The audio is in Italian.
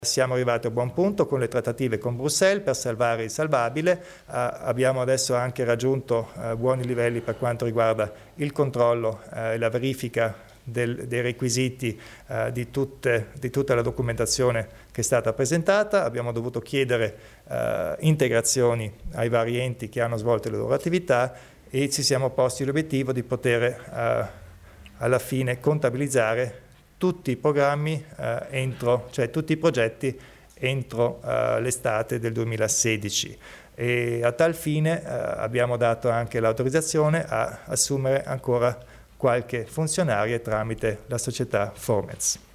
Siamo arrivati a buon punto con le trattative con Bruxelles per salvare il salvabile, abbiamo adesso anche raggiunto buoni livelli per quanto riguarda il controllo e la verifica dei requisiti di tutta la documentazione che è stata presentata. Abbiamo dovuto chiedere integrazioni ai vari enti che hanno svolto le loro attività e ci siamo posti l'obiettivo di poter alla fine contabilizzare tutti i programmi cioè tutti i progetti entro l'estate del 2016 e a tal fine abbiamo dato anche l'autorizzazione a assumere ancora qualche funzionario tramite la società Formez.